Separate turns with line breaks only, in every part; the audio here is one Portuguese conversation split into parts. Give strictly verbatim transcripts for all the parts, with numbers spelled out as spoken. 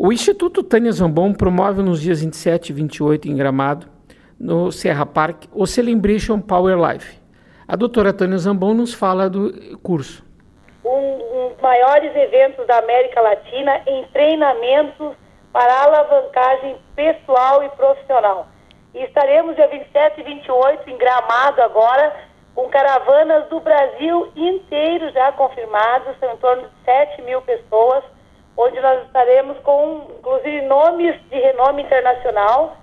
O Instituto Tânia Zambon promove nos dias vinte e sete e vinte e oito em Gramado, no Serra Park, o Celebration Power Life. A doutora Tânia Zambon nos fala do curso.
Um dos maiores eventos da América Latina em treinamentos para alavancagem pessoal e profissional. E estaremos dia vinte e sete e vinte e oito em Gramado agora, com caravanas do Brasil inteiro já confirmados, são em torno de sete mil pessoas, onde nós estaremos com, inclusive, nomes de renome internacional,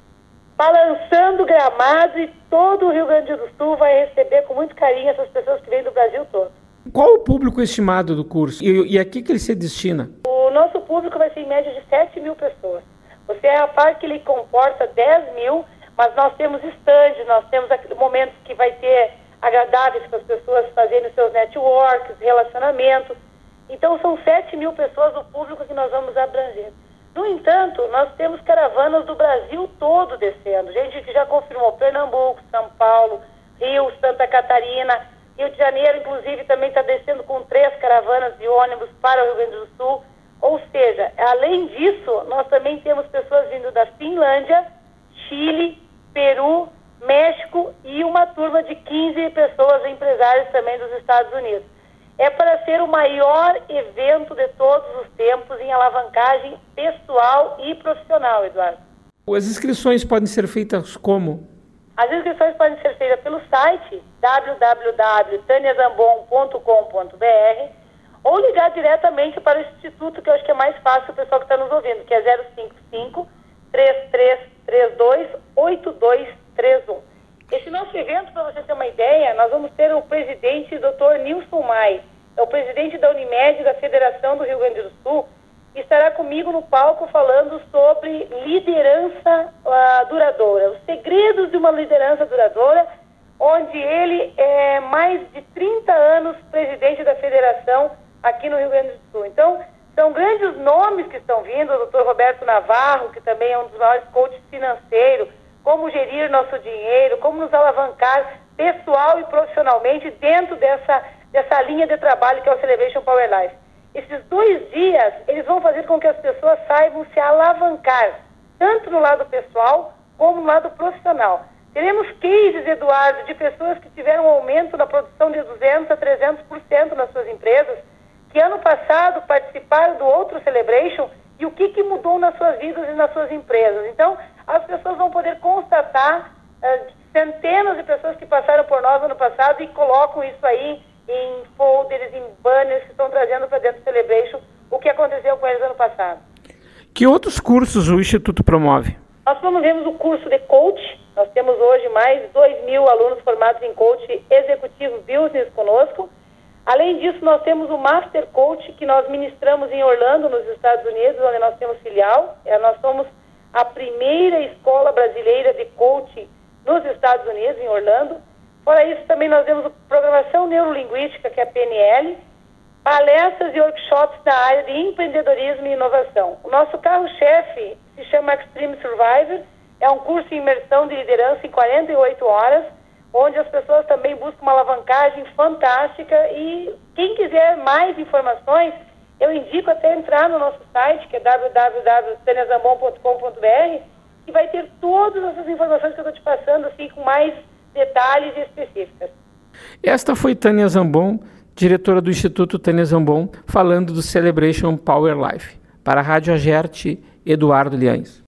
balançando Gramado, e todo o Rio Grande do Sul vai receber com muito carinho essas pessoas que vêm do Brasil todo.
Qual o público estimado do curso e, e a que, que ele se destina?
O nosso público vai ser em média de sete mil pessoas. O Serra Park, ele comporta dez mil, mas nós temos estandes, nós temos momentos que vai ter agradáveis para as pessoas fazerem os seus networks, relacionamentos. Então são sete mil pessoas do público que nós vamos abranger. No entanto, nós temos caravanas do Brasil todo descendo. Gente que já confirmou Pernambuco, São Paulo, Rio, Santa Catarina, Rio de Janeiro, inclusive, também está descendo com três caravanas de ônibus para o Rio Grande do Sul. Ou seja, além disso, nós também temos pessoas vindo da Finlândia, Chile, Peru, México e uma turma de quinze pessoas, empresários também dos Estados Unidos. É para ser o maior evento de todos os tempos em alavancagem pessoal e profissional, Eduardo.
As inscrições podem ser feitas como?
As inscrições podem ser feitas pelo site w w w ponto tânia zambon ponto com ponto b r ou ligar diretamente para o Instituto, que eu acho que é mais fácil o pessoal que está nos ouvindo, que é zero cinco cinco, três três três dois, oito dois três um. Esse nosso evento, para você ter uma ideia, nós vamos ter o presidente, doutor Nilson Mai, é o presidente da Unimed, da Federação do Rio Grande do Sul, e estará comigo no palco falando sobre liderança uh, duradoura, os segredos de uma liderança duradoura, onde ele é mais de trinta anos presidente da federação aqui no Rio Grande do Sul. Então, são grandes nomes que estão vindo, o doutor Roberto Navarro, que também é um dos maiores coaches financeiros, como gerir nosso dinheiro, como nos alavancar pessoal e profissionalmente dentro dessa, dessa linha de trabalho que é o Celebration Power Life. Esses dois dias, eles vão fazer com que as pessoas saibam se alavancar, tanto no lado pessoal como no lado profissional. Teremos cases, Eduardo, de pessoas que tiveram um aumento na produção de duzentos a trezentos por cento nas suas empresas, que ano passado participaram do outro Celebration, e o que, que mudou nas suas vidas e nas suas empresas. Então, as pessoas vão poder constatar uh, centenas de pessoas que passaram por nós ano passado e colocam isso aí em folders, em banners que estão trazendo para dentro do Celebration o que aconteceu com eles ano passado.
Que outros cursos o Instituto promove?
Nós promovemos o curso de coach. Nós temos hoje mais de dois mil alunos formados em coach executivo business conosco. Além disso, nós temos o Master Coach, que nós ministramos em Orlando, nos Estados Unidos, onde nós temos filial. É, nós somos a primeira escola brasileira de coach nos Estados Unidos, em Orlando. Fora isso, também nós temos a Programação Neurolinguística, que é a P N L, palestras e workshops na área de empreendedorismo e inovação. O nosso carro-chefe se chama Extreme Survivor, é um curso em imersão de liderança em quarenta e oito horas, onde as pessoas também buscam uma alavancagem fantástica, e quem quiser mais informações, eu indico até entrar no nosso site, que é w w w ponto tânia zambon ponto com ponto b r, que vai ter todas essas informações que eu estou te passando, assim, com mais detalhes específicas.
Esta foi Tânia Zambon, diretora do Instituto Tânia Zambon, falando do Celebration Power Life. Para a Rádio Agerte, Eduardo Liães.